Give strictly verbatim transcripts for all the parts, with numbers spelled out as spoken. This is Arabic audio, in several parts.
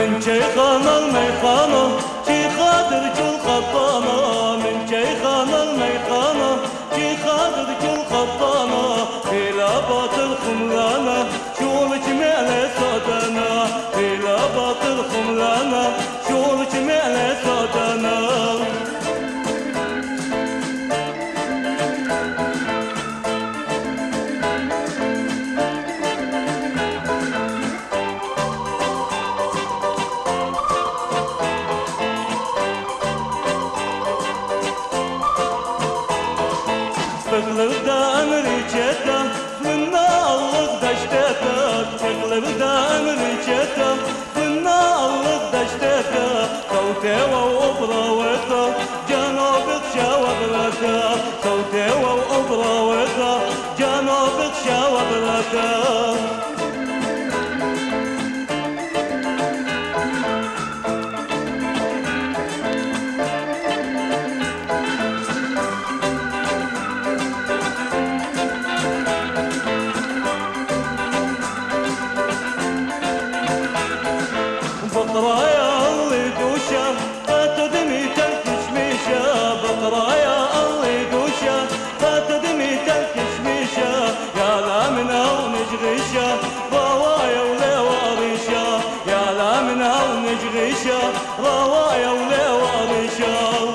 من شيخنا الميخانة شي خاطر كل خطانة من شيخنا الميخانة شي خاطر كل خطانة في لابط الخملانة شورك معنى صوتنا في لابط الخملانة شورك معنى صوتنا تغلب دا أمريكيتا منا الله دشتتا تغلب دا أمريكيتا منا الله دشتتا صوتي وأبراوتا جنوبك شاوبرتا صوتي وأبراوتا جنوبك شاوبرتا بقرايا اللي دوشة فتدمي تنكشميشة بقرايا اللي دوشة فتدمي تنكشميشة يا لا منها ونجغيشة روايا ولا واريشة يا لا منها ونجغيشة روايا ولا واريشة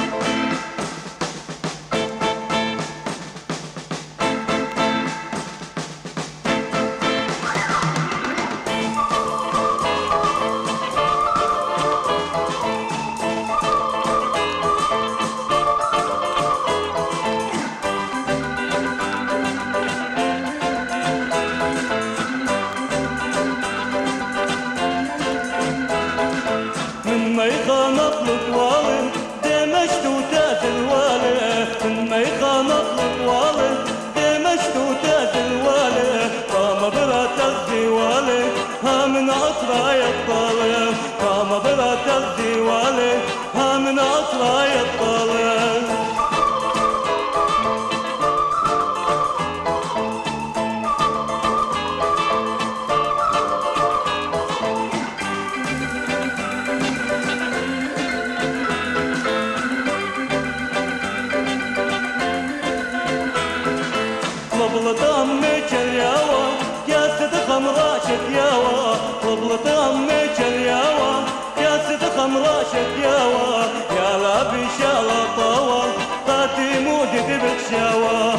ميخانة الطوالي دمشت وتات الوالي من ميخانة الطوالي دمشت وتات الوالي قام برات الديوالي ها من أطراي الطالي قام برات الديوالي ها من أطراي الطالي طبلة أمي جرياوة يا سيد خمرة شكياوة طبلة أمي جرياوة يا سيد خمرة شكياوة يا لا بشالة طاوة قاتي مودي بكشاوة